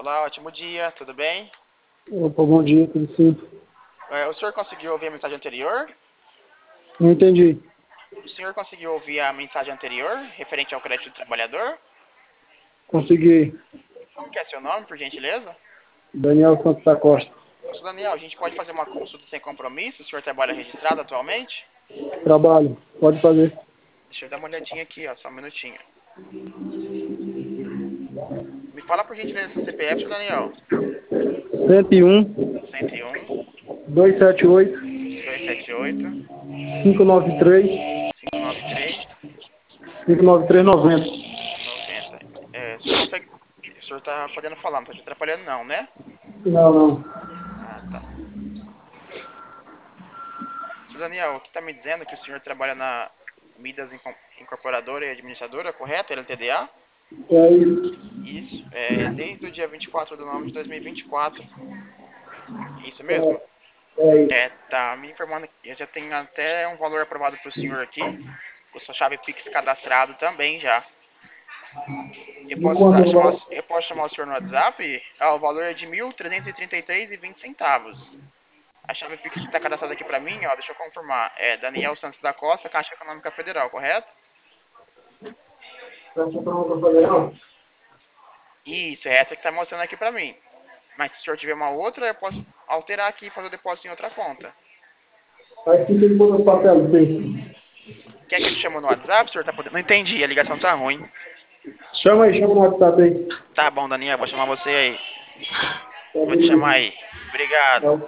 Olá, ótimo dia, tudo bem? Opa, bom dia, tudo sim? O senhor conseguiu ouvir a mensagem anterior? Não entendi. O senhor conseguiu ouvir a mensagem anterior, referente ao crédito do trabalhador? Consegui. Como que é seu nome, por gentileza? Daniel Santos da Costa. Sr. Daniel, a gente pode fazer uma consulta sem compromisso? O senhor trabalha registrado atualmente? Trabalho. Pode fazer. Deixa eu dar uma olhadinha aqui, ó, só um minutinho. Me fala por gentileza seu CPF, Sr. Daniel. 101 101 278 278 593 593 59390. 90. O senhor consegue. O senhor tá podendo falar, não tá te atrapalhando não, né? Não, não. Ah, tá. Sr. Daniel, aqui tá me dizendo que o senhor trabalha na Midas Incorporadora e Administradora, correto? LTDA? É isso. Isso. Desde o dia 24 de novembro de 2024. Isso mesmo? É, é isso. Tá me informando que eu já tenho até um valor aprovado para o senhor aqui, com sua chave Pix cadastrado também já. De quanto o valor? Eu posso chamar o senhor no WhatsApp? O valor é de R$ 1.333,20. A chave Pix que está cadastrada aqui para mim, ó, deixa eu confirmar. É Daniel Santos da Costa, Caixa Econômica Federal, correto? Presta pergunta federal? Isso, é essa que está mostrando aqui para mim. Mas se o senhor tiver uma outra, eu posso alterar aqui e fazer o depósito em outra conta. Aí fica de botar os papéis, sim. Quer que eu te chame no WhatsApp, senhor? Tá podendo? Não entendi, a ligação tá ruim. Chama no WhatsApp aí. Tá bom, Daniel, vou chamar você aí. Tá, Vou te chamar beleza. aí. Obrigado. Tá.